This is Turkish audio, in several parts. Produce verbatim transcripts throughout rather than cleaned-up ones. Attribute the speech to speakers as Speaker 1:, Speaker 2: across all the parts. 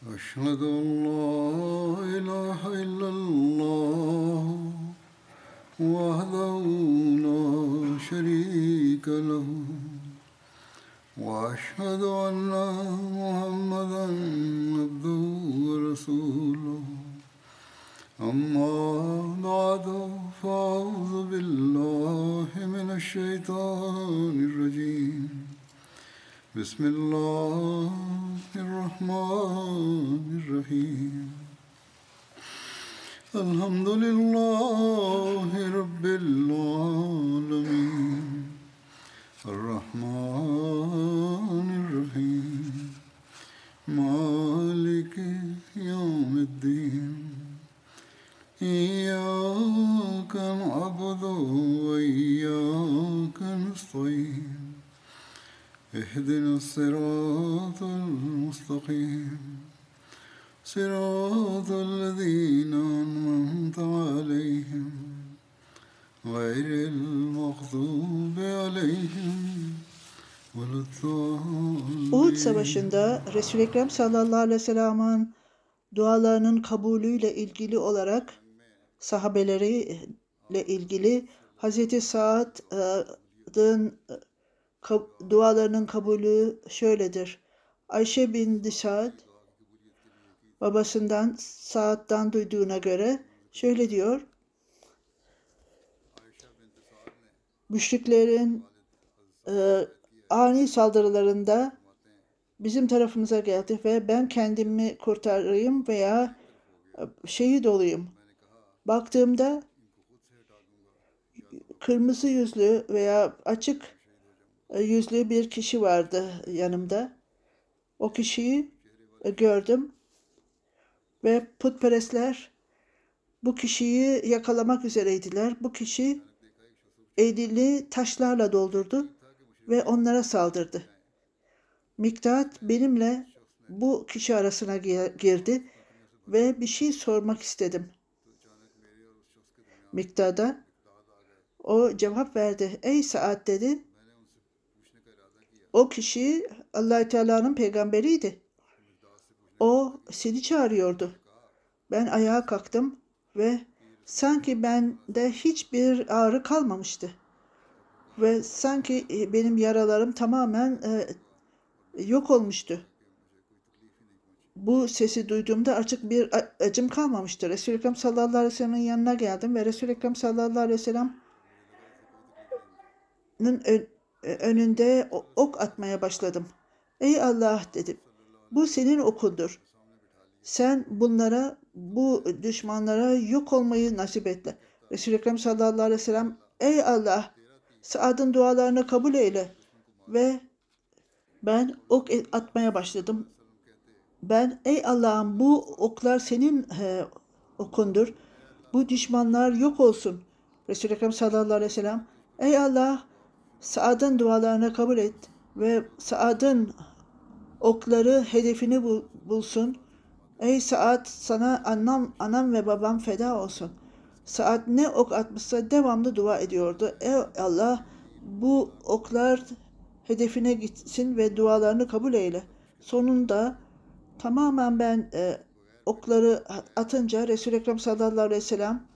Speaker 1: أشهد أن لا إله إلا الله وحده لا شريك له وأشهد أن محمدا عبده ورسوله أما بعد فأعوذ بالله من الشيطان الرجيم بسم الله الرحمن الرحيم الحمد لله رب العالمين الرحمن الرحيم مالك يوم الدين إياك نعبد وإياك نستعين اهدنا الصراط المستقيم صراط الذين أنعمت عليهم غير المغضوب عليهم ولا الضالين.
Speaker 2: Uhud Savaşı'nda Resul-i Ekrem sallallahu aleyhi ve sellem'in dualarının kabulüyle ilgili olarak sahabeleriyle ilgili Hazreti Sa'd'ın dualarının kabulü şöyledir. Ayşe bin Sa'd babasından Sa'd'dan duyduğuna göre şöyle diyor. Müşriklerin e, ani saldırılarında bizim tarafımıza geldi ve ben kendimi kurtarayım veya şehit olayım. Baktığımda kırmızı yüzlü veya açık yüzlü bir kişi vardı yanımda. O kişiyi gördüm ve putperestler bu kişiyi yakalamak üzereydiler. Bu kişi elini taşlarla doldurdu ve onlara saldırdı. Miktat benimle bu kişi arasına girdi ve bir şey sormak istedim. Miktad'a o cevap verdi. Ey Sa'd dedi. O kişi Allah-u Teala'nın peygamberiydi. O seni çağırıyordu. Ben ayağa kalktım ve sanki bende hiçbir ağrı kalmamıştı. Ve sanki benim yaralarım tamamen e, yok olmuştu. Bu sesi duyduğumda artık bir acım kalmamıştı. Resul-i Ekrem sallallahu aleyhi ve sellem'in yanına geldim ve Resul-i Ekrem sallallahu aleyhi ve sellem'in önünde ok atmaya başladım. Ey Allah dedim. Bu senin okundur. Sen bunlara, bu düşmanlara yok olmayı nasip etle. Resul-i Ekrem sallallahu aleyhi ve sellem ey Allah Sa'd'ın dualarını kabul eyle. Ve ben ok atmaya başladım. Ben ey Allah'ım bu oklar senin he, okundur. Bu düşmanlar yok olsun. Resul-i Ekrem sallallahu aleyhi ve sellem ey Allah Sa'd'ın dualarını kabul et ve Sa'd'ın okları hedefini bul, bulsun. Ey Sa'd sana anam, anam ve babam feda olsun. Sa'd ne ok atmışsa devamlı dua ediyordu. Ey Allah bu oklar hedefine gitsin ve dualarını kabul eyle. Sonunda tamamen ben e, okları atınca Resul-i Ekrem sallallahu aleyhi ve sellem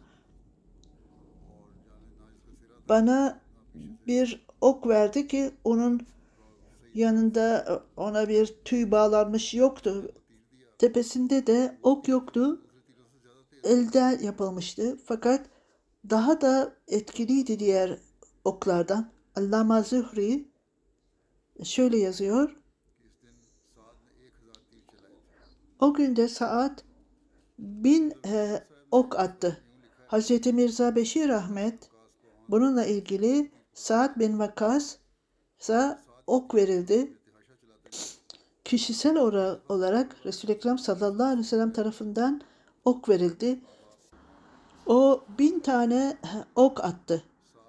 Speaker 2: bana bir ok verdi ki onun yanında ona bir tüy bağlanmış yoktu. Tepesinde de ok yoktu. Elden yapılmıştı. Fakat daha da etkiliydi diğer oklardan. Allama Zuhri şöyle yazıyor. O günde Sa'd bin e, ok attı. Hazreti Mirza Beşir Ahmet bununla ilgili Sa'd bin Vakkas'a ok verildi. Kişisel olarak Resul-i Ekrem sallallahu aleyhi ve sellem tarafından ok verildi. O bin tane ok attı.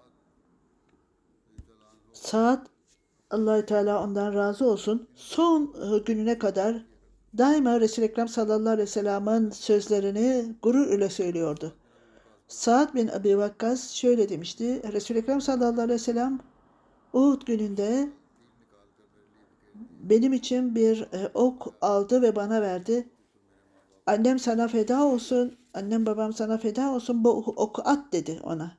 Speaker 2: Sa'd Allah-u Teala ondan razı olsun son gününe kadar daima Resul-i Ekrem sallallahu aleyhi ve sellem'in sözlerini gurur ile söylüyordu. Sa'd bin Abi Vakkas şöyle demişti. Resul-i Ekrem sallallahu aleyhi ve sellem Uhud gününde benim için bir e, ok aldı ve bana verdi. Annem sana feda olsun, annem babam sana feda olsun, bu oku at dedi ona.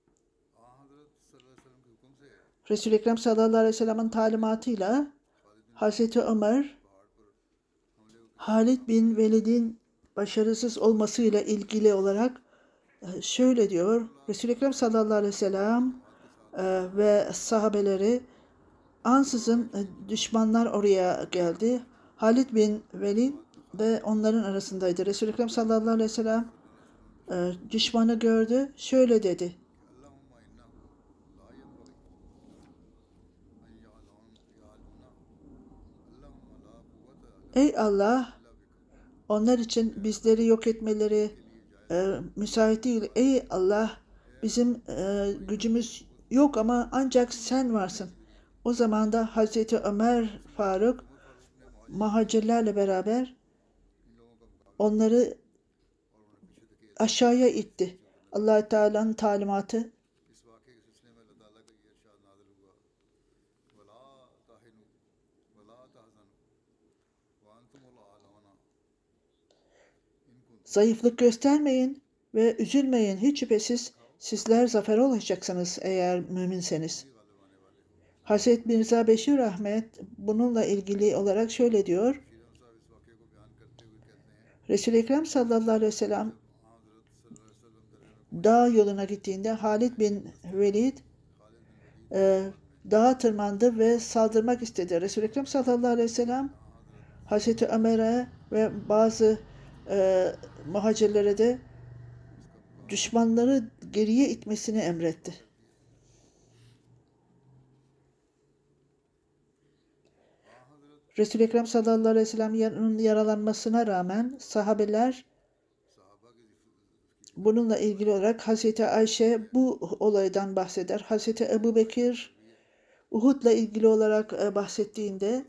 Speaker 2: Resul-i Ekrem sallallahu aleyhi ve sellem'in talimatıyla Hazreti Ömer, Halid bin Velid'in başarısız olmasıyla ilgili olarak e, şöyle diyor. Resul-i Ekrem sallallahu aleyhi ve sellem e, ve sahabeleri ansızın e, düşmanlar oraya geldi. Halid bin Velid de onların arasındaydı. Resul-i Ekrem sallallahu aleyhi ve sellem e, düşmanı gördü. Şöyle dedi. Ey Allah, onlar için bizleri yok etmeleri e, müsait değil. Ey Allah, bizim e, gücümüz yok ama ancak sen varsın. O zaman da Hazreti Ömer Faruk muhacirlerle beraber onları aşağıya itti. Allah Teala'nın talimatı. Zayıflık göstermeyin ve üzülmeyin. Hiç şüphesiz sizler zafer olacaksınız eğer müminseniz. Hazreti Mirza Beşir Ahmet bununla ilgili olarak şöyle diyor. Resul-i Ekrem sallallahu aleyhi ve sellem dağ yoluna gittiğinde Halid bin Velid e, dağa tırmandı ve saldırmak istedi. Resul-i Ekrem sallallahu aleyhi ve sellem Hazreti Ömer'e ve bazı e, muhacirlere de düşmanları geriye itmesini emretti. Resul-i Ekrem sallallahu aleyhi ve sellem'in yaralanmasına rağmen sahabeler bununla ilgili olarak Hazreti Ayşe bu olaydan bahseder. Hazreti Ebu Bekir Uhud'la ilgili olarak bahsettiğinde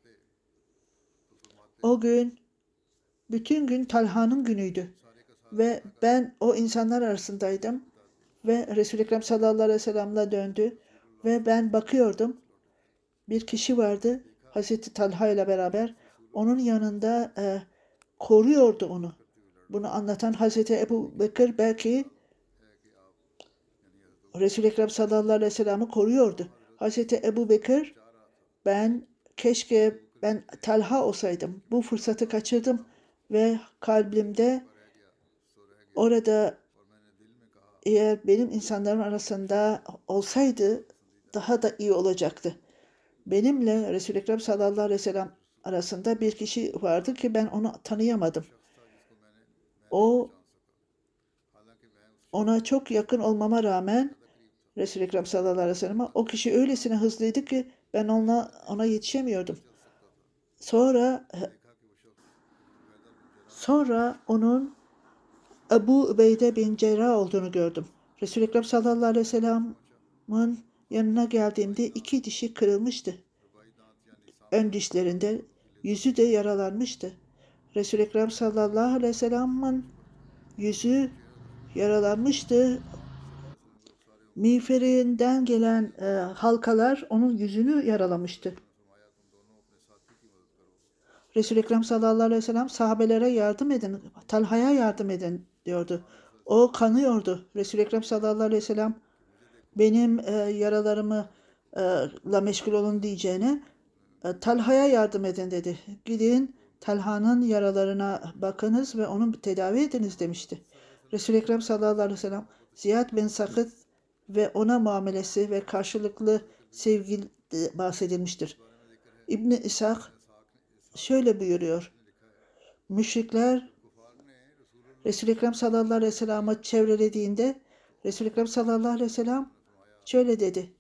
Speaker 2: o gün bütün gün Talha'nın günüydü ve ben o insanlar arasındaydım ve Resul-i Ekrem sallallahu aleyhi ve sellem'le döndü ve ben bakıyordum. Bir kişi vardı Hazreti Talha ile beraber onun yanında e, koruyordu onu. Bunu anlatan Hazreti Ebu Bekir belki Resul-i Ekrem sallallahu aleyhi ve sellem'i koruyordu. Hazreti Ebu Bekir ben keşke ben Talha olsaydım. Bu fırsatı kaçırdım ve kalbimde orada eğer benim insanların arasında olsaydı daha da iyi olacaktı. Benimle Resul-i Ekrem sallallahu aleyhi ve sellem arasında bir kişi vardı ki ben onu tanıyamadım. O ona çok yakın olmama rağmen Resul-i Ekrem sallallahu aleyhi ve sellem'e o kişi öylesine hızlıydı ki ben ona ona yetişemiyordum. Sonra sonra onun Ebu Ubeyde bin Cerrah olduğunu gördüm. Resul-i Ekrem sallallahu aleyhi ve sellem'in yanına geldiğimde iki dişi kırılmıştı. Ön dişlerinde yüzü de yaralanmıştı. Resul-i Ekrem sallallahu aleyhi ve sellem'in yüzü yaralanmıştı. Miğferinden gelen e, halkalar onun yüzünü yaralamıştı. Resul-i Ekrem sallallahu aleyhi ve sellem sahabelere yardım edin, Talha'ya yardım edin diyordu. O kanıyordu. Resul-i Ekrem sallallahu aleyhi ve sellem benim e, yaralarımı e, la meşgul olun diyeceğine e, Talha'ya yardım edin dedi. Gidin Talha'nın yaralarına bakınız ve onu tedavi ediniz demişti. Resul-i Ekrem sallallahu aleyhi ve sellem Ziyad bin Sakıt ve ona muamelesi ve karşılıklı sevgi bahsedilmiştir. İbn-i İshak şöyle buyuruyor. Müşrikler Resul-i Ekrem sallallahu aleyhi ve sellem'i çevrelediğinde Resul-i Ekrem sallallahu aleyhi ve sellem şöyle dedi.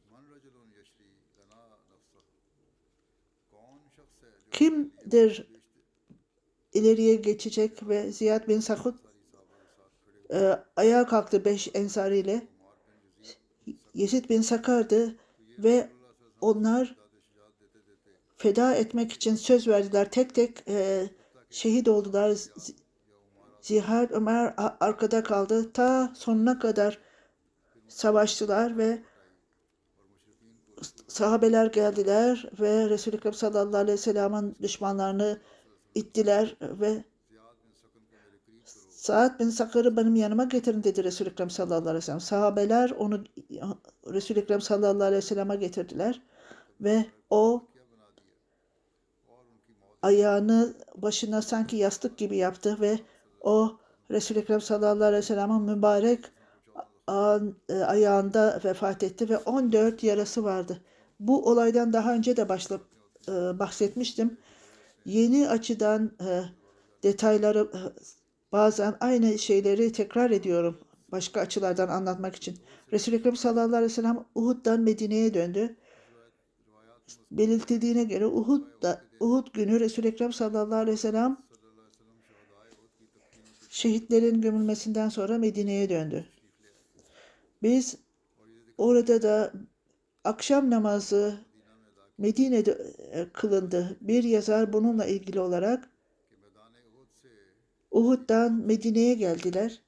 Speaker 2: Kimdir ileriye geçecek ve Ziyad bin Sakut e, ayağa kalktı beş ensari ile. Yezid bin Sakar'dı ve onlar feda etmek için söz verdiler. Tek tek e, şehit oldular. Zihad Ömer arkada kaldı. Ta sonuna kadar savaştılar ve sahabeler geldiler ve Resul-i Ekrem sallallahu aleyhi ve sellem'in düşmanlarını ittiler ve Sa'd bin Sakır'ı benim yanıma getirin dedi Resul-i Ekrem sallallahu aleyhi ve sellem. Sahabeler onu Resul-i Ekrem sallallahu aleyhi ve sellem'e getirdiler ve o ayağını başına sanki yastık gibi yaptı ve o Resul-i Ekrem sallallahu aleyhi ve sellem'in mübarek ayağında vefat etti ve on dört yarası vardı. Bu olaydan daha önce de başla, bahsetmiştim. Yeni açıdan detayları bazen aynı şeyleri tekrar ediyorum başka açılardan anlatmak için. Resul-i Ekrem sallallahu aleyhi ve sellem Uhud'dan Medine'ye döndü. Belirtildiğine göre Uhud'da, Uhud günü Resul-i Ekrem sallallahu aleyhi ve sellem şehitlerin gömülmesinden sonra Medine'ye döndü. Biz orada da akşam namazı Medine'de kılındı. Bir yazar bununla ilgili olarak Uhud'dan Medine'ye geldiler.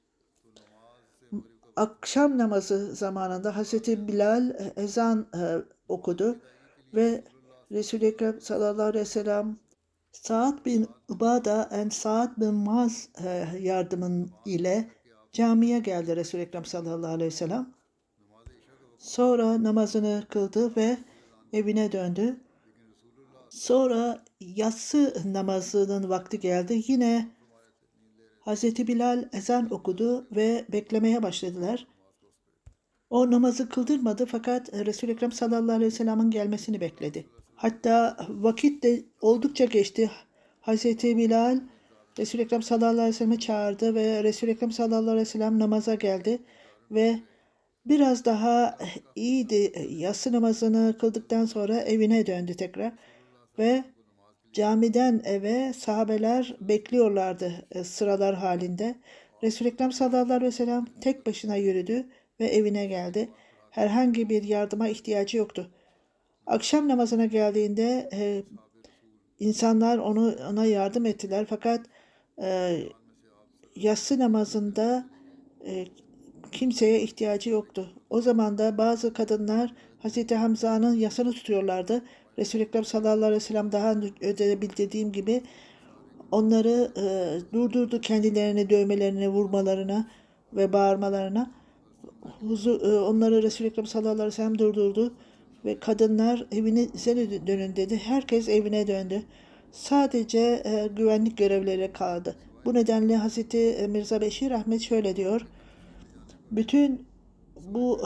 Speaker 2: Akşam namazı zamanında Hazreti Bilal ezan okudu ve Resul-i Ekrem sallallahu aleyhi ve sellem Sa'd bin Ubada and Sa'd bin Muaz yardımın ile camiye geldi Resul-i Ekrem sallallahu aleyhi ve sellem. Sonra namazını kıldı ve evine döndü. Sonra yatsı namazının vakti geldi. Yine Hazreti Bilal ezan okudu ve beklemeye başladılar. O namazı kıldırmadı fakat Resul-i Ekrem sallallahu aleyhi ve sellem'in gelmesini bekledi. Hatta vakit de oldukça geçti. Hazreti Bilal Resul-i Ekrem sallallahu aleyhi ve sellem'i çağırdı ve Resul-i Ekrem sallallahu aleyhi ve sellem namaza geldi ve biraz daha iyiydi. Yatsı namazını kıldıktan sonra evine döndü tekrar ve camiden eve sahabeler bekliyorlardı sıralar halinde. Resul-i Ekrem sallallahu aleyhi ve sellem tek başına yürüdü ve evine geldi. Herhangi bir yardıma ihtiyacı yoktu. Akşam namazına geldiğinde e, insanlar onu ona yardım ettiler fakat e, yatsı namazında e, kimseye ihtiyacı yoktu. O zaman da bazı kadınlar Hazreti Hamza'nın yasını tutuyorlardı. Resul-i Ekrem sallallahu aleyhi ve sellem daha önce bildiğim gibi onları e, durdurdu kendilerini dövmelerine, vurmalarına ve bağırmalarına. Huzur, e, onları Resul-i Ekrem sallallahu aleyhi ve sellem durdurdu ve kadınlar evinize dönün dedi. Herkes evine döndü. Sadece e, güvenlik görevlileri kaldı. Bu nedenle Hazreti Mirza Beşir Ahmet şöyle diyor. Bütün bu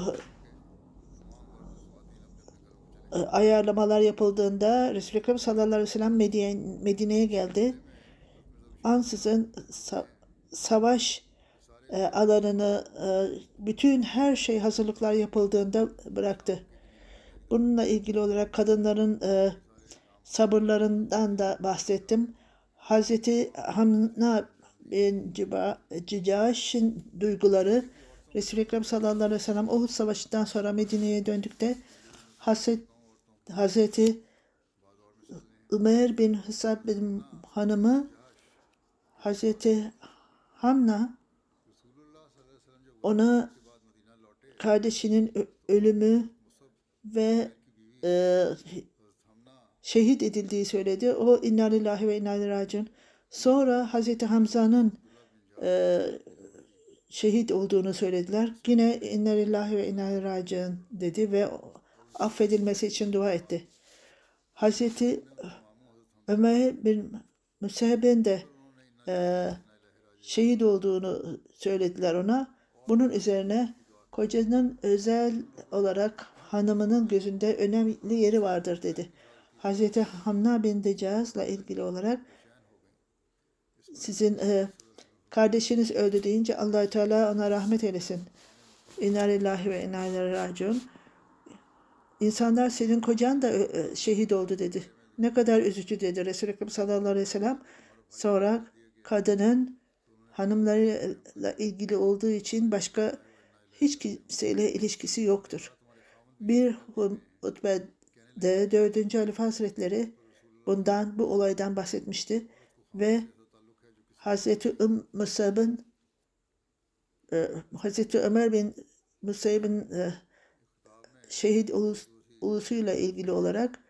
Speaker 2: ayarlamalar yapıldığında Resul-i Ekrem sallallahu aleyhi ve sellem Medine'ye geldi. Ansızın sa- savaş e, alanını e, bütün her şey hazırlıklar yapıldığında bıraktı. Bununla ilgili olarak kadınların e, sabırlarından da bahsettim. Hazreti Hamna bin Cicaş'ın duyguları Resul-i Ekrem sallallahu aleyhi ve sellem Uhud Savaşı'ndan sonra Medine'ye döndükte Hazreti, Hazreti Ömer bin Hısab bin hanımı Hazreti Hamna ona kardeşinin ölümü ve e, şehit edildiği söyledi. O inna lillahi ve inna ileyhi raciun. Sonra Hazreti Hamza'nın e, şehit olduğunu söylediler. Yine inna lillahi ve inna ileyhi raciun dedi ve affedilmesi için dua etti. Hazreti Ömer bin Müseheb'in de e, şehit olduğunu söylediler ona. Bunun üzerine kocanın özel olarak hanımının gözünde önemli yeri vardır dedi. Hazreti Hamna bin Decaz'la ilgili olarak sizin e, kardeşiniz öldü deyince Allah-u Teala ona rahmet eylesin. İnna lillahi ve inna ileyhi raciun. İnsanlar senin kocan da e, şehit oldu dedi. Ne kadar üzücü dedi Resul-i Ekrem sallallahu aleyhi ve sellem. Sonra kadının hanımlarıyla ilgili olduğu için başka hiç kimseyle ilişkisi yoktur. Bir hutbede dördüncü Halife Hazretleri bundan, bu olaydan bahsetmişti ve Hazreti Musab'ın e, Hazreti Ömer bin Musab'ın e, şehit ulus, ulusuyla ilgili olarak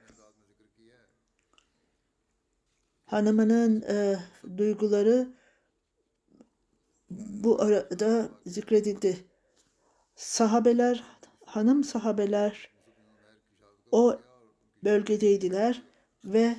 Speaker 2: hanımının e, duyguları bu arada zikredildi. Sahabeler, hanım sahabeler o bölgedeydiler ve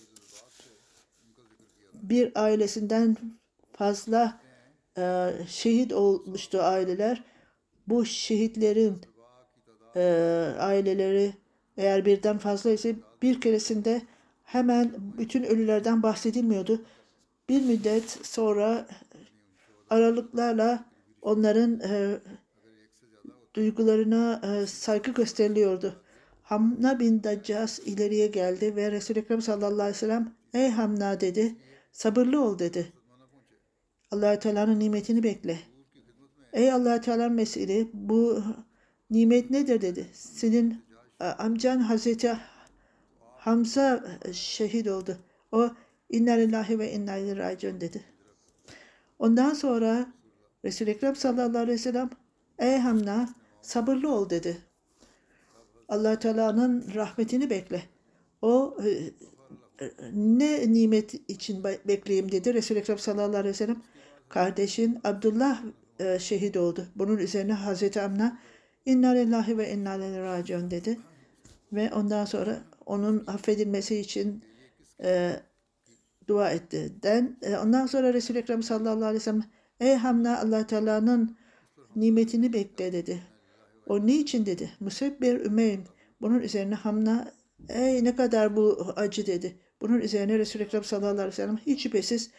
Speaker 2: bir ailesinden fazla e, şehit olmuştu aileler. Bu şehitlerin e, aileleri eğer birden fazla ise bir keresinde hemen bütün ölülerden bahsedilmiyordu. Bir müddet sonra aralıklarla onların e, duygularına e, saygı gösteriliyordu. Hamna bin Daccas ileriye geldi ve Resul-i Ekrem sallallahu aleyhi ve sellem ey Hamna dedi, sabırlı ol dedi. Allah-u Teala'nın nimetini bekle. Ey Allah-u Teala'nın Mesiri, bu nimet nedir dedi. Senin e, amcan Hazreti Hamza şehit oldu. O inna lillahi ve inna ileyhi raciun dedi. Ondan sonra Resul-i Ekrem sallallahu aleyhi ve sellem ey Hamna sabırlı ol dedi. Allah Teala'nın rahmetini bekle. O e, ne nimet için bekleyeyim dedi. Resul-i Ekrem sallallahu aleyhi ve sellem kardeşin Abdullah e, şehit oldu. Bunun üzerine Hazreti Amna inna lillahi ve inna ileyhi raciun dedi. Ve ondan sonra onun affedilmesi için e, dua etti. Den, e, ondan sonra Resul-i Ekrem sallallahu aleyhi ve sellem ey Hamna Allah Teala'nın nimetini bekle dedi. O niçin dedi. Musebbir ümeyn. Bunun üzerine Hamna ey ne kadar bu acı dedi. Bunun üzerine Resul-i Ekrem sallallahu aleyhi ve sellem hiç şüphesiz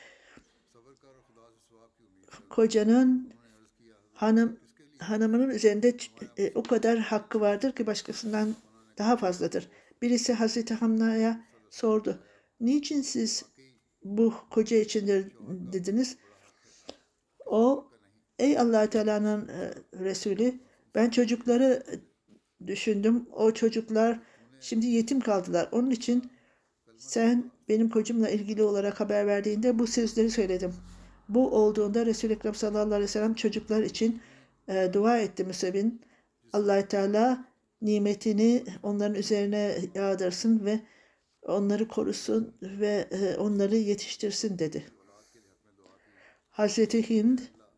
Speaker 2: kocanın hanım hanımının üzerinde e, o kadar hakkı vardır ki başkasından daha fazladır. Birisi Hazreti Hamna'ya sordu. Niçin siz bu koca içindir dediniz? O ey Allah Teala'nın e, Resulü ben çocukları düşündüm. O çocuklar şimdi yetim kaldılar. Onun için sen benim kocamla ilgili olarak haber verdiğinde bu sözleri söyledim. Bu olduğunda Resul-i Ekrem sallallahu aleyhi ve sellem çocuklar için e, dua etti Müseb'in. Allah Teala nimetini onların üzerine yağdırsın ve onları korusun ve e, onları yetiştirsin dedi. Hazreti Hind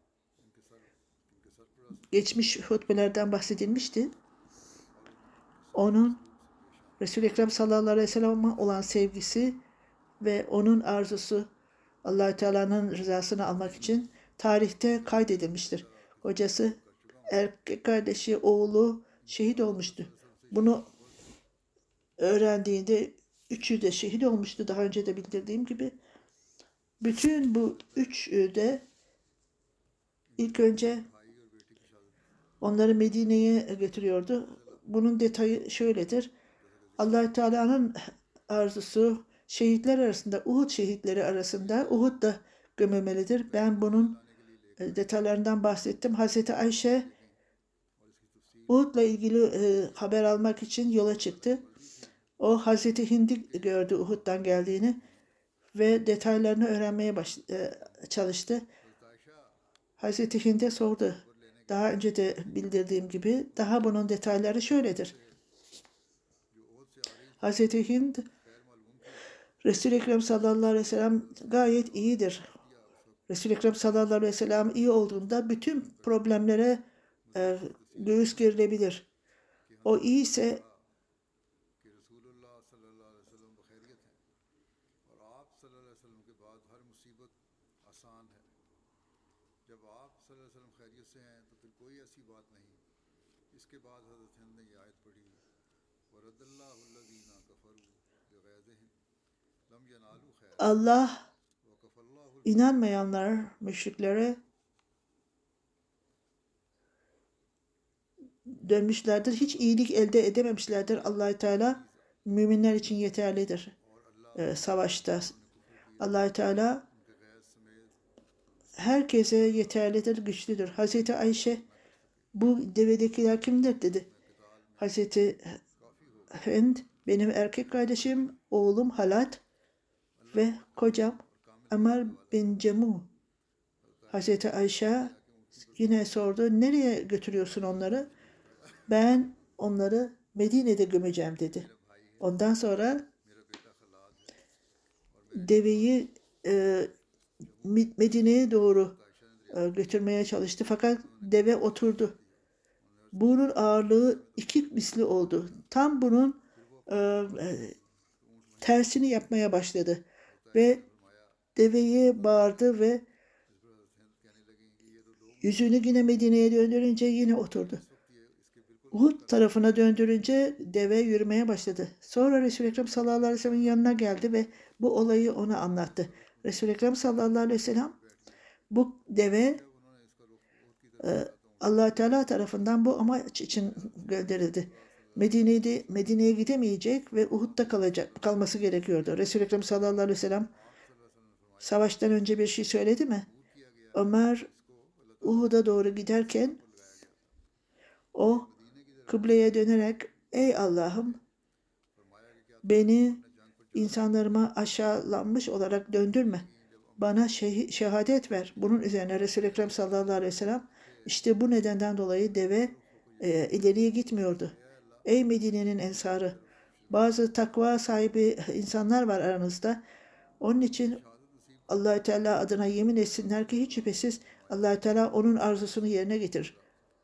Speaker 2: geçmiş hutbelerden bahsedilmişti. Onun Resul-i Ekrem sallallahu aleyhi ve sellem'e olan sevgisi ve onun arzusu Allah-u Teala'nın rızasını almak için tarihte kaydedilmiştir. Kocası, erkek kardeşi, oğlu şehit olmuştu. Bunu öğrendiğinde üçü de şehit olmuştu. Daha önce de bildirdiğim gibi. Bütün bu üçü de ilk önce onları Medine'ye götürüyordu. Bunun detayı şöyledir. Allah-u Teala'nın arzusu şehitler arasında, Uhud şehitleri arasında Uhud da gömülmelidir. Ben bunun detaylarından bahsettim. Hazreti Ayşe Uhud'la ilgili e, haber almak için yola çıktı. O Hazreti Hind'i gördü Uhud'dan geldiğini ve detaylarını öğrenmeye baş, e, çalıştı. Hazreti Hind'e sordu. Daha önce de bildirdiğim gibi daha bunun detayları şöyledir. Hazreti Hind Resul-i Ekrem sallallahu aleyhi ve sellem gayet iyidir. Resul-i Ekrem sallallahu aleyhi ve sellem iyi olduğunda bütün problemlere e, göğüs gerilebilir. O iyi ise Allah inanmayanlar, müşriklere dönmüşlerdir. Hiç iyilik elde edememişlerdir. Allah-u Teala müminler için yeterlidir. Ee, savaşta Allah-u Teala herkese yeterlidir, güçlüdür. Hazreti Ayşe bu devedekiler kimdir dedi. Hazreti Hind benim erkek kardeşim, oğlum Halat ve kocam Amar bin Cemu. Hazreti Ayşe yine sordu. Nereye götürüyorsun onları? Ben onları Medine'de gömeceğim dedi. Ondan sonra deveyi e, Medine'ye doğru e, götürmeye çalıştı. Fakat deve oturdu. Bunun ağırlığı iki misli oldu. Tam bunun e, e, tersini yapmaya başladı. Ve deveye bağırdı ve yüzünü yine Medine'ye döndürünce yine oturdu. Uhud tarafına döndürünce deve yürümeye başladı. Sonra Resul-i Ekrem sallallahu aleyhi ve sellem'in yanına geldi ve bu olayı ona anlattı. Resul-i Ekrem sallallahu aleyhi ve sellem bu deve e, Allah Teala tarafından bu amaç için gönderildi. Medine'de Medine'ye gidemeyecek ve Uhud'da kalacak kalması gerekiyordu. Resul-i Ekrem sallallahu aleyhi ve sellem savaştan önce bir şey söyledi mi? Ömer Uhud'a doğru giderken o kıbleye dönerek ey Allah'ım beni insanlarıma aşağılanmış olarak döndürme. Bana şeh- şehadet ver. Bunun üzerine Resul-i Ekrem sallallahu aleyhi ve sellem işte bu nedenden dolayı deve e, ileriye gitmiyordu. Ey Medine'nin ensarı, bazı takva sahibi insanlar var aranızda. Onun için Allah-u Teala adına yemin etsinler ki hiç şüphesiz Allah-u Teala onun arzusunu yerine getirir.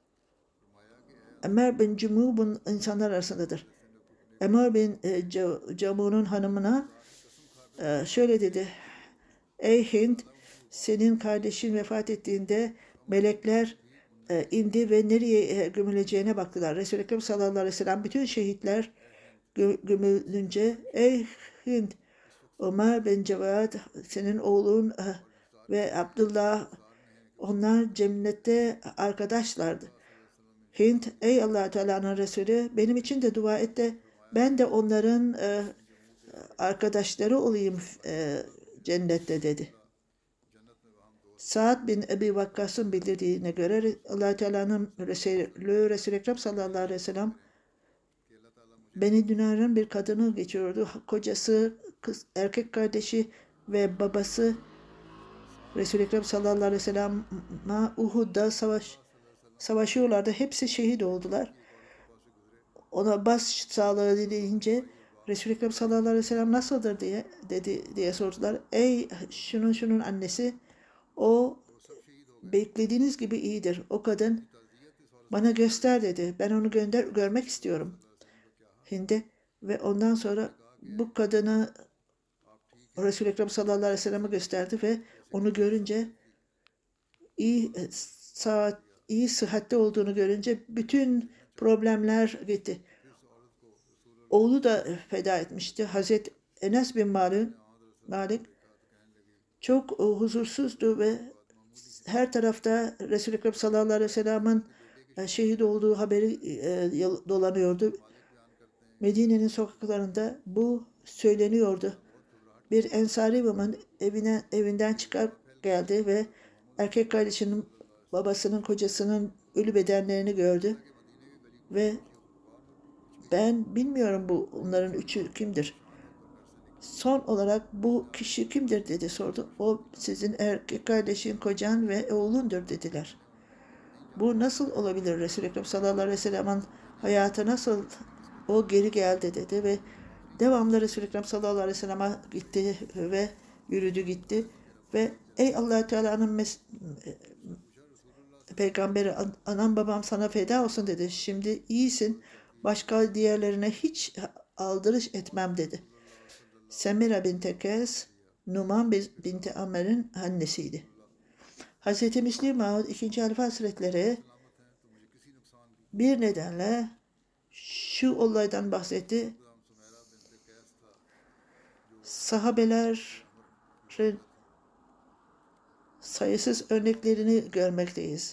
Speaker 2: Ömer bin Cemu bu insanlar arasındadır. Ömer bin e, Cemu'nun hanımına e, şöyle dedi. Ey Hind, senin kardeşin vefat ettiğinde melekler e, indi ve nereye e, gömüleceğine baktılar. Resul-i Ekrem sallallahu aleyhi ve sellem bütün şehitler gö gömülünce ey Hind, Ömer bin Cevad, senin oğlun e, ve Abdullah, onlar cennette arkadaşlardı. Hind, ey Allah Teala'nın Resulü, benim için de dua et de ben de onların e, arkadaşları olayım e, cennette dedi. Sa'd bin Ebi Vakkas'ın bildirdiğine göre Allah Teala'nın Resulü Resul-i Ekrem sallallahu aleyhi ve sellem Beni Dünar'ın bir kadını geçiyordu. Kocası, kız, erkek kardeşi ve babası Resul-i Ekrem sallallahu aleyhi ve sellem'e Uhud'da savaş savaşıyorlardı. Hepsi şehit oldular. Ona baş sağlığı dileyince Resul-i Ekrem sallallahu aleyhi ve sellem nasıldır diye dedi diye sordular. Ey şunun şunun annesi, o beklediğiniz gibi iyidir. O kadın bana göster dedi. Ben onu gönder görmek istiyorum. Hind'e ve ondan sonra bu kadını Resul-i Ekrem sallallahu aleyhi ve sellem'e gösterdi ve onu görünce iyi saat iyi sıhhatte olduğunu görünce bütün problemler gitti. Oğlu da feda etmişti. Hazreti Enes bin Malik, Malik çok huzursuzdu ve her tarafta Resul-i Ekrem sallallahu aleyhi ve sellem'in şehit olduğu haberi dolanıyordu. Medine'nin sokaklarında bu söyleniyordu. Bir ensari woman evine, evinden çıkar geldi ve erkek kardeşinin babasının kocasının ölü bedenlerini gördü ve ben bilmiyorum bu onların üçü kimdir. Son olarak bu kişi kimdir dedi sordu. O sizin erkek kardeşin, kocan ve oğlundur dediler. Bu nasıl olabilir? Resul-i Ekrem sallallahu aleyhi ve sellem'in hayatı nasıl o geri geldi dedi ve devamlı Resul-i Ekrem sallallahu aleyhi ve sellem'e gitti ve yürüdü gitti ve ey Allah Teala'nın peygamberi, anam babam sana feda olsun dedi. Şimdi iyisin, başka diğerlerine hiç aldırış etmem dedi. Semira binti Kes, Numan binti Amer'in annesiydi. Hazreti Müslim Maud ikinci. Halife Hazretleri bir nedenle şu olaydan bahsetti. Sahabelerin sayısız örneklerini görmekteyiz.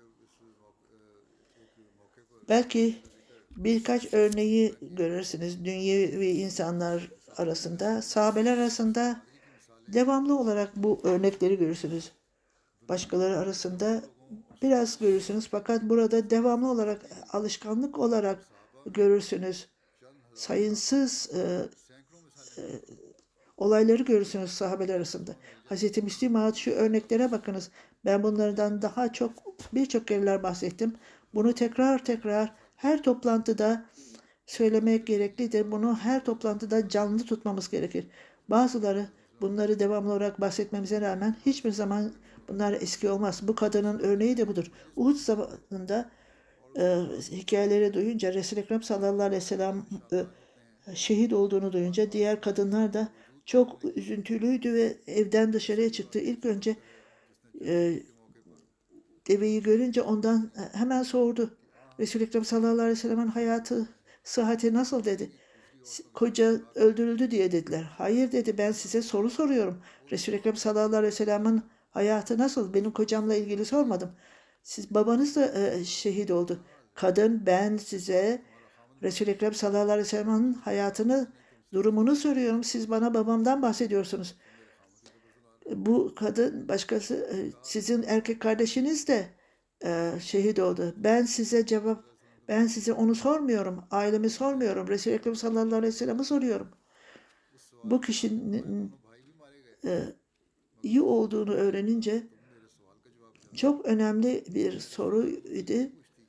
Speaker 2: Belki birkaç örneği görürsünüz dünyevi insanlar arasında, sahabeler arasında devamlı olarak bu örnekleri görürsünüz. Başkaları arasında biraz görürsünüz fakat burada devamlı olarak alışkanlık olarak görürsünüz. Sayısız e, e, olayları görürsünüz sahabeler arasında. Hazreti Müslim Maud şu örneklere bakınız. Ben bunlardan daha çok birçok kereler bahsettim. Bunu tekrar tekrar her toplantıda söylemek gereklidir. Bunu her toplantıda canlı tutmamız gerekir. Bazıları bunları devamlı olarak bahsetmemize rağmen hiçbir zaman bunlar eski olmaz. Bu kadının örneği de budur. Uhud zamanında e, hikayeleri duyunca Resul-i Ekrem sallallahu aleyhi ve sellem e, şehit olduğunu duyunca diğer kadınlar da çok üzüntülüydü ve evden dışarıya çıktı. İlk önce e, deveyi görünce ondan hemen sordu. Resul-i Ekrem sallallahu aleyhi ve sellem'in hayatı, sıhhati nasıl dedi. Koca öldürüldü diye dediler. Hayır dedi, ben size soru soruyorum. Resul-i Ekrem sallallahu aleyhi ve sellem'in hayatı nasıl? Benim kocamla ilgili sormadım. Siz babanız da e, şehit oldu. Kadın, ben size Resul-i Ekrem sallallahu aleyhi ve sellem'in hayatını, durumunu soruyorum. Siz bana babamdan bahsediyorsunuz. Bu kadın başkası, sizin erkek kardeşiniz de e, şehit oldu. Ben size cevap, ben size onu sormuyorum. Ailemi sormuyorum. Resul-i Ekrem sallallahu aleyhi ve sellem'i soruyorum. Bu kişinin e, iyi olduğunu öğrenince çok önemli bir soruydu.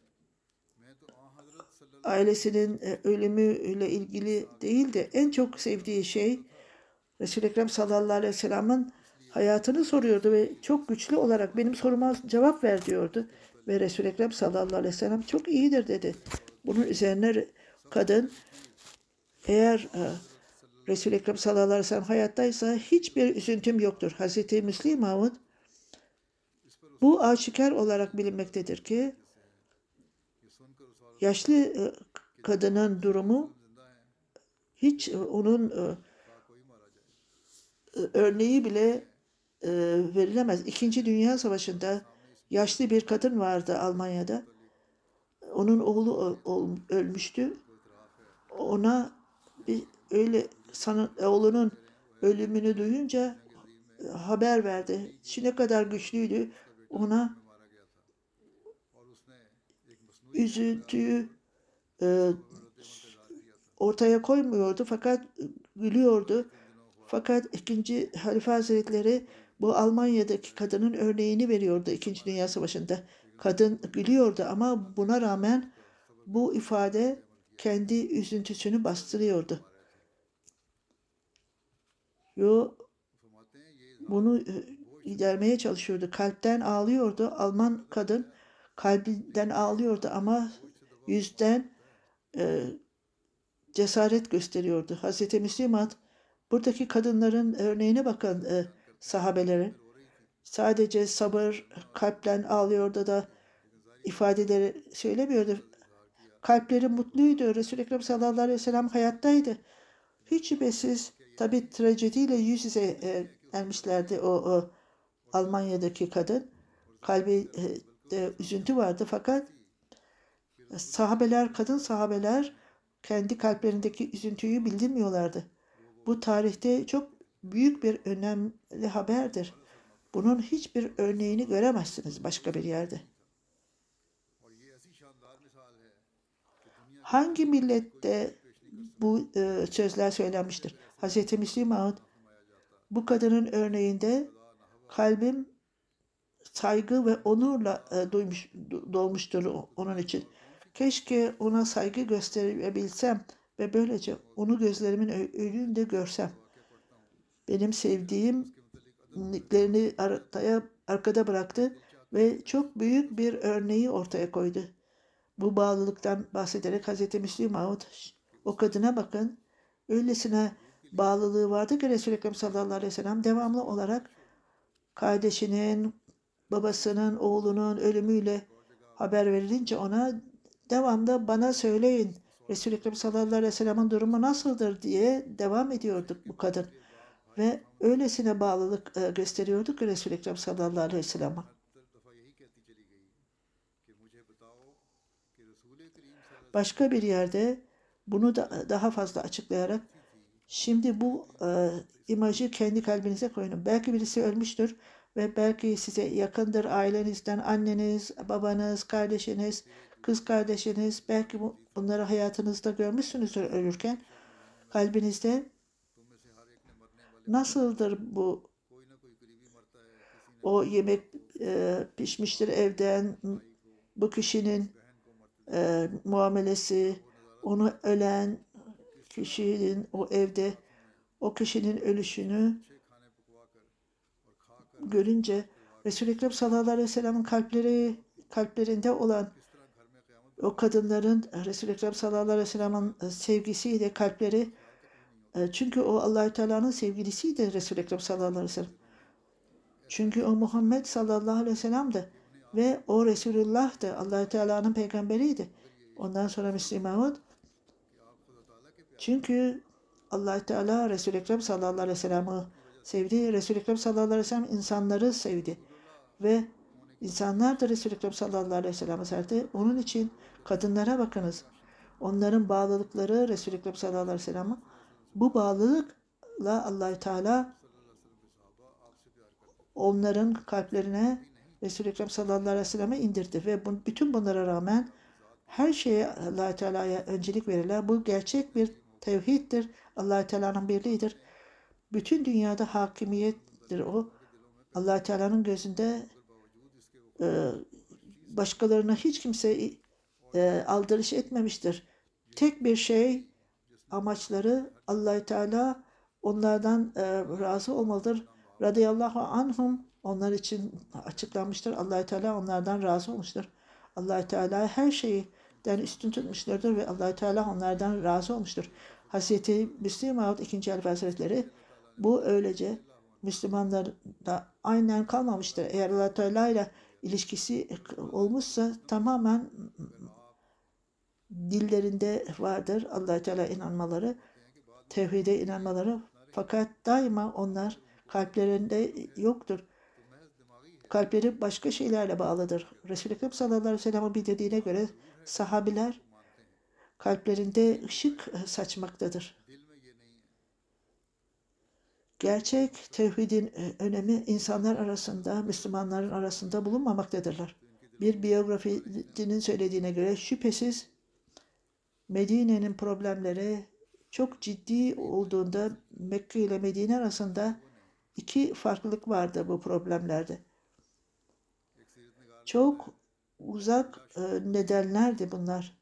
Speaker 2: Ailesinin e, ölümüyle ilgili değil de en çok sevdiği şey Resul-i Ekrem sallallahu aleyhi ve sellem'in hayatını soruyordu ve çok güçlü olarak benim soruma cevap ver diyordu. Ve Resul-i Ekrem sallallahu aleyhi ve sellem çok iyidir dedi. Bunun üzerine kadın, eğer e, Resul-i Ekrem sallallahu aleyhi ve sellem hayattaysa hiçbir üzüntüm yoktur. Hazreti Müslim Mahmud, bu aşikar olarak bilinmektedir ki yaşlı e, kadının durumu hiç e, onun e, örneği bile e, verilemez. İkinci Dünya Savaşı'nda yaşlı bir kadın vardı Almanya'da. Onun oğlu ol, ölmüştü. Ona bir öyle sana, oğlunun ölümünü duyunca e, haber verdi. Şu ne kadar güçlüydü. Ona üzüntüyü e, ortaya koymuyordu fakat gülüyordu. Fakat ikinci Halife Hazretleri bu Almanya'daki kadının örneğini veriyordu İkinci Dünya Savaşı'nda. Kadın gülüyordu ama buna rağmen bu ifade kendi üzüntüsünü bastırıyordu. Yo, bunu gidermeye çalışıyordu. Kalpten ağlıyordu. Alman kadın kalbinden ağlıyordu ama yüzden e, cesaret gösteriyordu. Hazreti Müslim buradaki kadınların örneğine bakın e, sahabelerin. Sadece sabır, kalpten ağlıyordu da ifadeleri söylemiyordu. Kalpleri mutluydu. Resul-i Ekrem sallallahu aleyhi ve sellem hayattaydı. Hiç şüphesiz tabi trajediyle yüz yüze e, gelmişlerdi o, o Almanya'daki kadın. Kalbi e, de üzüntü vardı fakat sahabeler, kadın sahabeler kendi kalplerindeki üzüntüyü bildirmiyorlardı. Bu tarihte çok büyük bir önemli haberdir. Bunun hiçbir örneğini göremezsiniz başka bir yerde. Hangi millette bu e, sözler söylenmiştir? Hz. Müslim Maud bu kadının örneğinde kalbim saygı ve onurla e, duymuş, dolmuştur onun için. Keşke ona saygı gösterebilsem ve böylece onu gözlerimin önünde görsem. Benim sevdiğimliklerini arkaya, arkada bıraktı ve çok büyük bir örneği ortaya koydu. Bu bağlılıktan bahsederek Hz. Müslim Maud, o kadına bakın, öylesine bağlılığı vardı ki Resul-i Ekrem sallallahu aleyhi ve sellem devamlı olarak kardeşinin, babasının, oğlunun ölümüyle haber verilince ona devamlı bana söyleyin Resul-i Ekrem sallallahu aleyhi ve sellem'in durumu nasıldır diye devam ediyorduk bu kadın. Ve öylesine bağlılık e, gösteriyorduk ki Resul-i Ekrem sallallahu aleyhi ve sellem'e. Başka bir yerde bunu da daha fazla açıklayarak şimdi bu e, imajı kendi kalbinize koyun. Belki birisi ölmüştür ve belki size yakındır ailenizden, anneniz, babanız, kardeşiniz, kız kardeşiniz, belki bu, bunları hayatınızda görmüşsünüzdür ölürken. Kalbinizde nasıldır bu? O yemek e, pişmiştir evden, bu kişinin e, muamelesi, onu ölen kişinin o evde, o kişinin ölüşünü görünce Resul-i Ekrem sallallahu aleyhi ve sellem'in kalpleri kalplerinde olan o kadınların Resul-i Ekrem sallallahu aleyhi ve sellem'in sevgisiyle kalpleri, çünkü o Allah-u Teala'nın sevgilisiydi Resul-i Ekrem sallallahu aleyhi ve sellem. Çünkü o Muhammed sallallahu aleyhi ve sellem'di ve o Resulullah'tı. Allah-u Teala'nın peygamberiydi. Ondan sonra Müslüman. Çünkü Allah-u Teala Resul-i Ekrem sallallahu aleyhi ve sellem'i sevdi. Resul-i Ekrem sallallahu aleyhi ve sellem insanları sevdi. Ve insanlar da Resul-i Ekrem sallallahu aleyhi ve sellem'i sevdi. Onun için kadınlara bakınız. Onların bağlılıkları Resul-i Ekrem sallallahu aleyhi ve sellem'e. Bu bağlılıkla Allah-u Teala onların kalplerine Resul-i Ekrem sallallahu aleyhi ve sellem'e indirdi. Ve bu, bütün bunlara rağmen her şeye Allah-u Teala'ya öncelik verirler. Bu gerçek bir tevhiddir. Allah-u Teala'nın birliğidir. Bütün dünyada hakimiyettir o. Allah-u Teala'nın gözünde e, başkalarına hiç kimse e, aldırış etmemiştir. Tek bir şey, amaçları Allah-u Teala onlardan e, razı olmalıdır. Radıyallahu anhum, onlar için açıklanmıştır. Allah-u Teala onlardan razı olmuştur. Allah-u Teala her şeyden üstün tutmuşlardır ve Allah-u Teala onlardan razı olmuştur. Hazreti Müslim Maud ikinci. Halif Hazretleri bu öylece Müslümanlarda aynen kalmamıştır. Eğer Allah-u Teala ile ilişkisi olmuşsa tamamen dillerinde vardır Allah-u Teala inanmaları, tevhide inanmaları, fakat daima onlar kalplerinde yoktur. Kalpleri başka şeylerle bağlıdır. Resul-i Ekrem sallallahu aleyhi ve sellem'in bildirdiğine göre sahabiler kalplerinde ışık saçmaktadır. Gerçek tevhidin önemi insanlar arasında, Müslümanların arasında bulunmamaktadırlar. Bir biyografinin söylediğine göre şüphesiz Medine'nin problemleri çok ciddi olduğunda Mekke ile Medine arasında iki farklılık vardı bu problemlerde. Çok uzak nedenlerdi bunlar.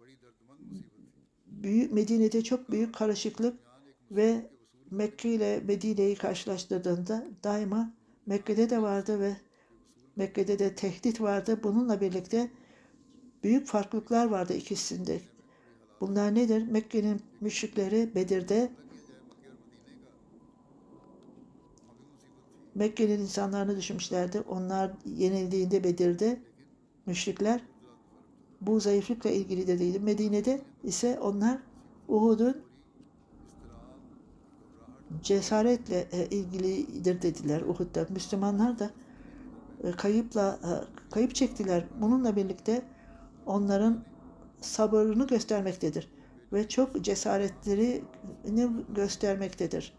Speaker 2: Büyük, Medine'de çok büyük karışıklık ve Mekke ile Medine'yi karşılaştırdığında daima Mekke'de de vardı ve Mekke'de de tehdit vardı. Bununla birlikte büyük farklılıklar vardı ikisinde. Bunlar nedir? Mekke'nin müşrikleri Bedir'de Mekke'nin insanlarını düşmüşlerdi. Onlar yenildiğinde Bedir'de müşrikler bu zayıflıkla ilgili de değildi. Medine'de ise onlar Uhud'un cesaretle ilgilidir dediler Uhud'da. Müslümanlar da kayıpla kayıp çektiler. Bununla birlikte onların sabırını göstermektedir ve çok cesaretlerini göstermektedir.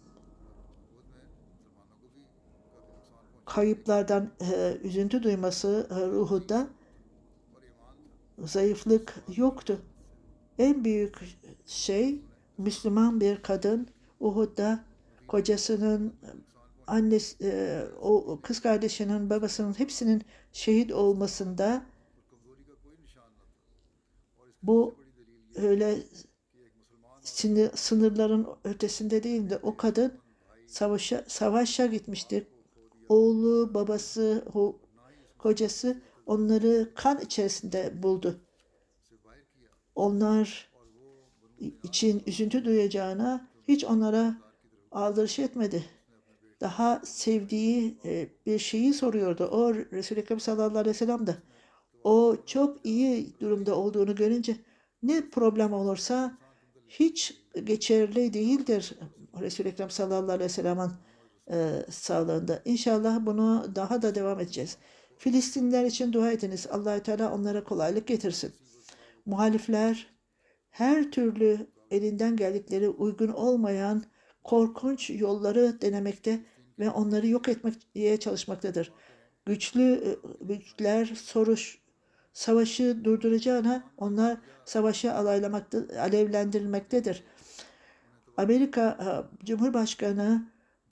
Speaker 2: Kayıplardan e, üzüntü duyması e, Uhud'da zayıflık yoktu. En büyük şey, Müslüman bir kadın Uhud'da kocasının, annesi, e, o kız kardeşinin, babasının hepsinin şehit olmasında, bu öyle sınırların ötesinde değildi. O kadın savaşa, savaşa gitmişti. Oğlu, babası, kocası onları kan içerisinde buldu. Onlar için üzüntü duyacağına hiç onlara aldırış etmedi. Daha sevdiği bir şeyi soruyordu. O Resul-i Ekrem sallallahu aleyhi ve sellem de o çok iyi durumda olduğunu görünce ne problem olursa hiç geçerli değildir Resul-i Ekrem sallallahu aleyhi ve sellem'in e, sağlığında. İnşallah bunu daha da devam edeceğiz. Filistinliler için dua ediniz. Allah-u Teala onlara kolaylık getirsin. Muhalifler her türlü elinden geldikleri uygun olmayan korkunç yolları denemekte ve onları yok etmeye çalışmaktadır. Güçlü güçler soruş, savaşı durduracağına onlar savaşı alaylamakta, alevlendirilmektedir. Amerika Cumhurbaşkanı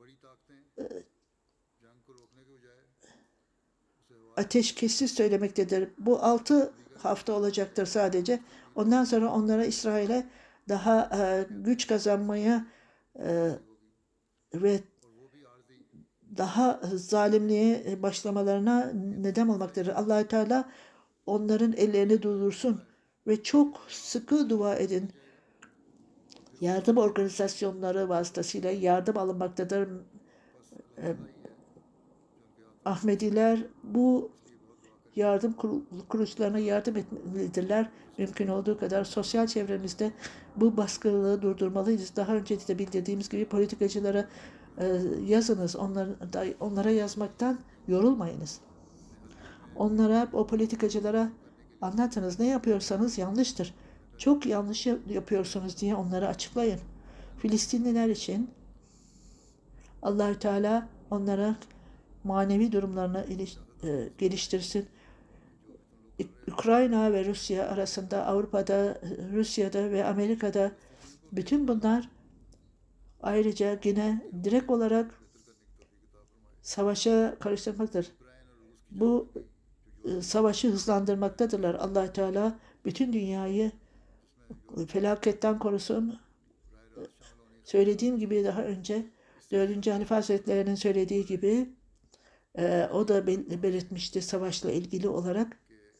Speaker 2: ateşkesi söylemektedir. Bu altı hafta olacaktır sadece. Ondan sonra onlara İsrail'e daha e, güç kazanmaya e, ve daha zalimliğe başlamalarına neden olmaktadır. Allah Teala onların ellerini durdursun ve çok sıkı dua edin. Yardım organizasyonları vasıtasıyla yardım alınmaktadır. E, Ahmediler bu yardım kuruluşlarına yardım etmelidirler. Mümkün olduğu kadar sosyal çevremizde bu baskıyı durdurmalıyız. Daha önce de bildirdiğimiz gibi politikacılara e, yazınız. Onlara, onlara yazmaktan yorulmayınız. Onlara, o politikacılara anlatınız. Ne yapıyorsanız yanlıştır. Çok yanlış yapıyorsunuz diye onlara açıklayın. Filistinliler için Allah-u Teala onlara manevi durumlarını e, geliştirsin. Ukrayna ve Rusya arasında, Avrupa'da, Rusya'da ve Amerika'da bütün bunlar ayrıca yine direkt olarak savaşa karıştırmaktır. Bu e, savaşı hızlandırmaktadırlar. Allah Teala bütün dünyayı felaketten korusun. Söylediğim gibi daha önce dördüncü Halife Hazretleri'nin söylediği gibi e, o da belirtmişti savaşla ilgili olarak.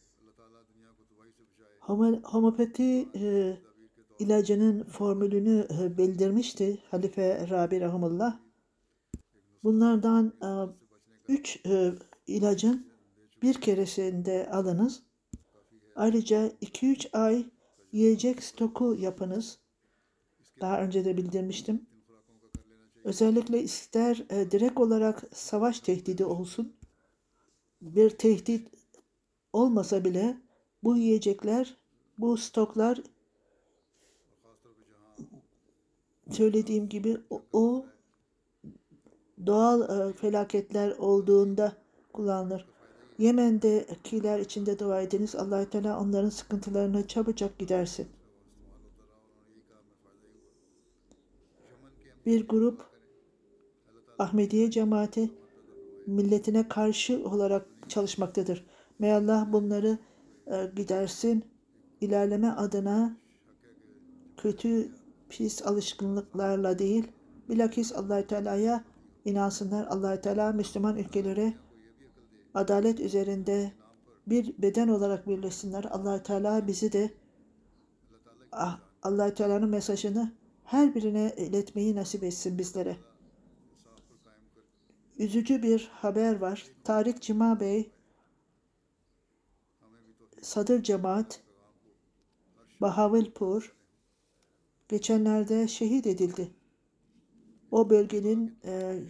Speaker 2: Homopati e, ilacının formülünü e, bildirmişti Halife Rabi Rahimullah. Bunlardan e, üç e, ilacın bir keresinde alınız. Ayrıca iki üç ay yiyecek stoku yapınız. Daha önce de bildirmiştim. Özellikle ister e, direkt olarak savaş tehdidi olsun, bir tehdit olmasa bile bu yiyecekler, bu stoklar söylediğim gibi o, o doğal e, felaketler olduğunda kullanılır. Yemen'dekiler için de dua ediniz. Allah-u Teala onların sıkıntılarını çabucak gidersin. Bir grup Ahmediye cemaati milletine karşı olarak çalışmaktadır. May Allah bunları e, gidersin. İlerleme adına kötü, pis alışkanlıklarla değil, bilakis Allah-u Teala'ya inansınlar. Allah-u Teala Müslüman ülkelere adalet üzerinde bir beden olarak birleşsinler. Allah-u Teala bizi de ah, Allah-u Teala'nın mesajını her birine iletmeyi nasip etsin bizlere. Üzücü bir haber var. Tarik Cima Bey, Sadır Cemaat, Bahawalpur geçenlerde şehit edildi. O bölgenin e,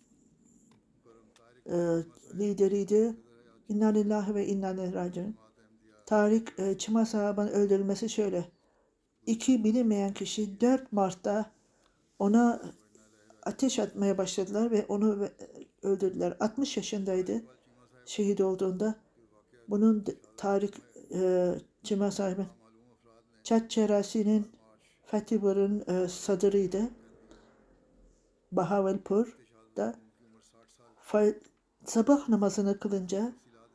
Speaker 2: e, lideriydi. İnna lillahi ve inna ileyhi raciun. Tarik e, Çima sahabanın öldürülmesi şöyle. İki bilinmeyen kişi dört Mart'ta ona ateş atmaya başladılar ve onu öldürdüler. altmış yaşındaydı şehit olduğunda. Bunun Tarik e, Çima sahibi Çat Çerasi'nin Fethibur'un e, sadırıydı. Bahawalpur'da sabah namazını kılınca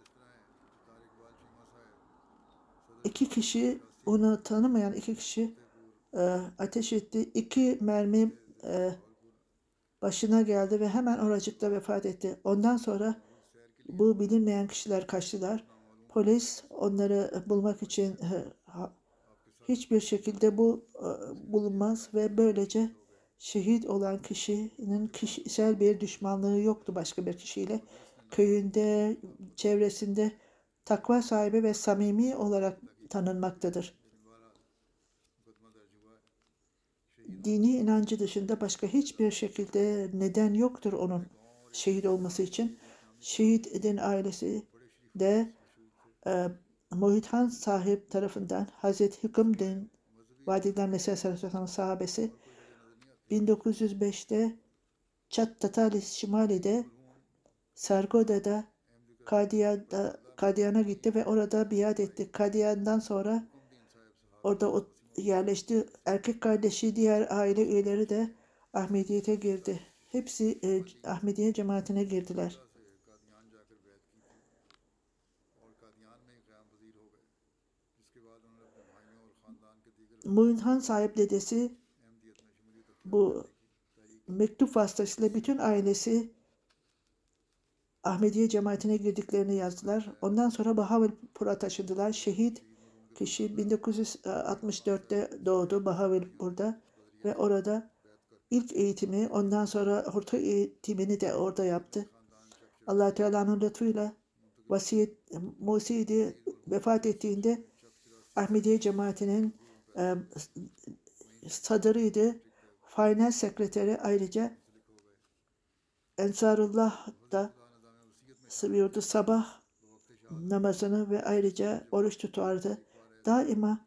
Speaker 2: iki kişi, onu tanımayan iki kişi e, ateş etti. İki mermi e, başına geldi ve hemen oracıkta vefat etti. Ondan sonra bu bilinmeyen kişiler kaçtılar. Polis onları bulmak için e, hiçbir şekilde bu e, bulunmaz ve böylece şehit olan kişinin kişisel bir düşmanlığı yoktu başka bir kişiyle. Köyünde, çevresinde takva sahibi ve samimi olarak tanınmaktadır. Dini inancı dışında başka hiçbir şekilde neden yoktur onun şehit olması için. Şehit eden ailesi de e, Muhithan sahip tarafından Hazreti Hükümdin Vadiden Mesih Aleyhisselam sahabesi bin dokuz yüz beşte Çat Tatalis Şimali'de Sargoda'da Kadiyan'da, Kadiyan'a gitti ve orada biat etti. Kadiyan'dan sonra orada yerleşti. Erkek kardeşi, diğer aile üyeleri de Ahmediyet'e girdi. Hepsi e, Ahmediye cemaatine girdiler. Muhithan sahip dedesi bu mektup vasıtasıyla bütün ailesi Ahmediye cemaatine girdiklerini yazdılar. Ondan sonra Bahawalpur'a taşındılar. Şehit kişi bin dokuz yüz altmış dörtte doğdu Bahawalpur'da ve orada ilk eğitimi, ondan sonra orta eğitimini de orada yaptı. Allah Teala'nın lütfuyla vasiyet Musidi vefat ettiğinde Ahmediye cemaatinin e, sadırıydı. Finans sekreteri, ayrıca Ensarullah da seviyordu. Sabah namazını ve ayrıca oruç tutardı. Daima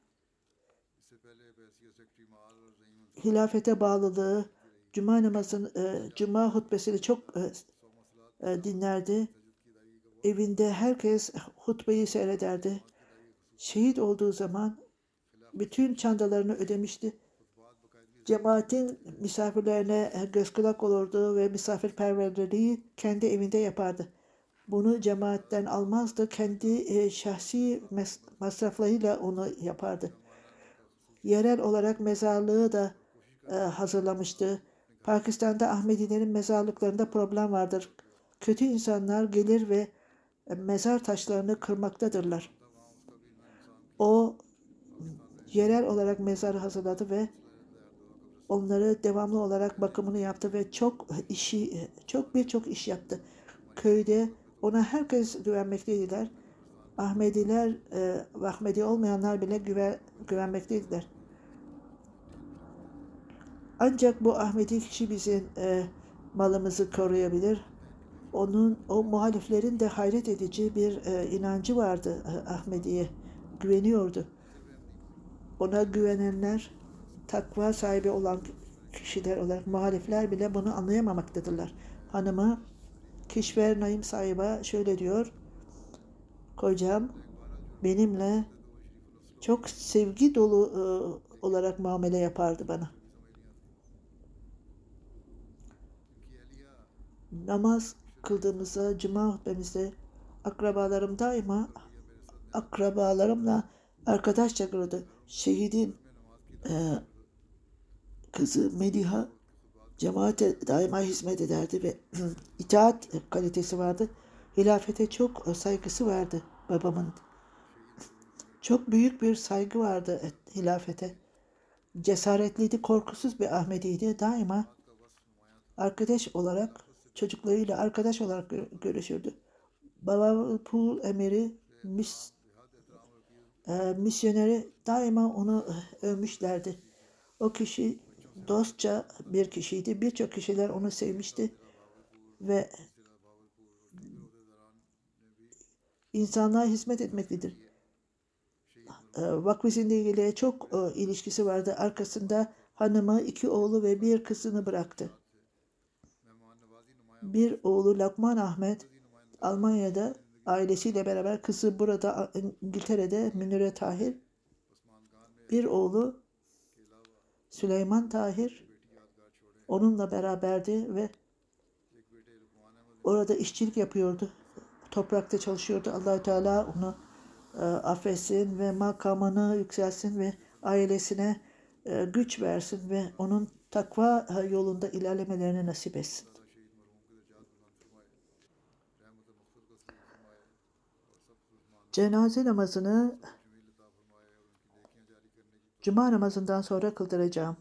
Speaker 2: hilafete bağlılığı, cuma namazını, e, cuma hutbesini çok e, e, dinlerdi. Evinde herkes hutbeyi seyrederdi. Şehit olduğu zaman bütün çantalarını ödemişti. Cemaatin misafirlerine göz kulak olurdu ve misafirperverliği kendi evinde yapardı. Bunu cemaatten almazdı, kendi e, şahsi mes- masraflarıyla onu yapardı. Yerel olarak mezarlığı da e, hazırlamıştı. Pakistan'da Ahmedilerin mezarlıklarında problem vardır. Kötü insanlar gelir ve e, mezar taşlarını kırmaktadırlar. O yerel olarak mezarı hazırladı ve onları devamlı olarak bakımını yaptı ve çok işi, çok birçok iş yaptı. Köyde ona herkes güvenmekteydiler. Ahmediler e, ve Ahmedi olmayanlar bile güven, güvenmekteydiler. Ancak bu Ahmedi kişi bizim e, malımızı koruyabilir. Onun, o muhaliflerin de hayret edici bir e, inancı vardı e, Ahmedi'ye. Güveniyordu. Ona güvenenler, takva sahibi olan kişiler olarak muhalifler bile bunu anlayamamaktadırlar. Hanımı Kişver Naim sahiba şöyle diyor: kocam benimle çok sevgi dolu e, olarak muamele yapardı bana. Namaz kıldığımızda, cuma hutbemizde akrabalarım daima akrabalarımla arkadaşça kılırdı. Şehidin e, kızı Mediha cemaate daima hizmet ederdi ve itaat kalitesi vardı. Hilafete çok saygısı vardı babamın. Çok büyük bir saygı vardı hilafete. Cesaretliydi, korkusuz bir Ahmediydi. Daima arkadaş olarak, çocuklarıyla arkadaş olarak görüşürdü. Bahawalpur emiri, mis, e, misyoneri daima onu övmüşlerdi. O kişi dostça bir kişiydi. Birçok kişiler onu sevmişti ve insanlığa hizmet etmektedir. Vakfı Zindagili'ye çok e, ilişkisi vardı. Arkasında hanımı, iki oğlu ve bir kızını bıraktı. Bir oğlu Lokman Ahmet Almanya'da ailesiyle beraber, kızı burada İngiltere'de Münire Tahir. Bir oğlu Süleyman Tahir onunla beraberdi ve orada işçilik yapıyordu. Toprakta çalışıyordu. Allah-u Teala onu e, affetsin ve makamını yükselsin ve ailesine e, güç versin ve onun takva yolunda ilerlemelerini nasip etsin. Cenaze namazını cuma namazından sonra kıldıracağım.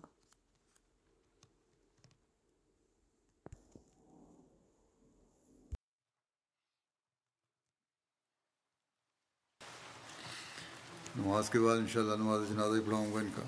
Speaker 1: नमाज के बाद इंशाल्लाह नमाज जनाजा ही पढ़ाऊँगा इनका।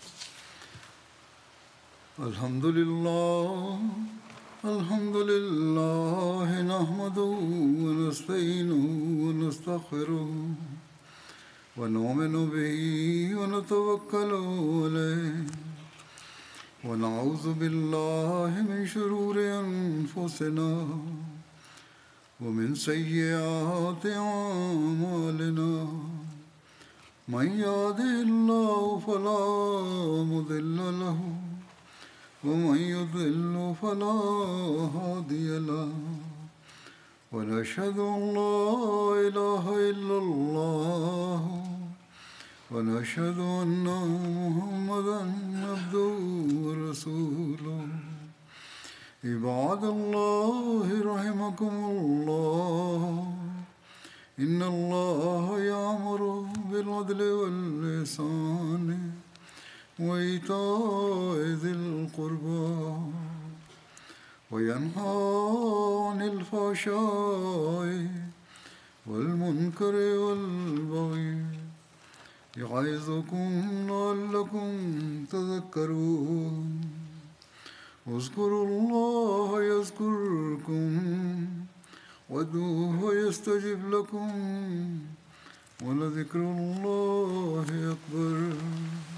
Speaker 1: अल्हम्दुलिल्लाह अल्हम्दुलिल्लाह नहमदुहु व नस्तईनुहु व नस्तगफिरुहु व नुमिनु बिही व नतवक्कलु अलैहि व नऊज़ु बिल्लाहि मिन शुरूरि अनफुसिना व मिन सय्यिआति अमालिना من يهده الله فلا مضل له ومن يضلل فلا هادي له ونشهد أن لا إله إلا الله ونشهد أن محمدا عبده ورسوله عباد الله رحمكم الله إن الله يأمر بالعدل والإحسان وإيتاء ذي القربى وينهى عن الفحشاء والمنكر والبغي يعظكم لعلكم تذكرون اذكروا الله يذكركم وادعوه يستجب لكم ولذكر الله أكبر.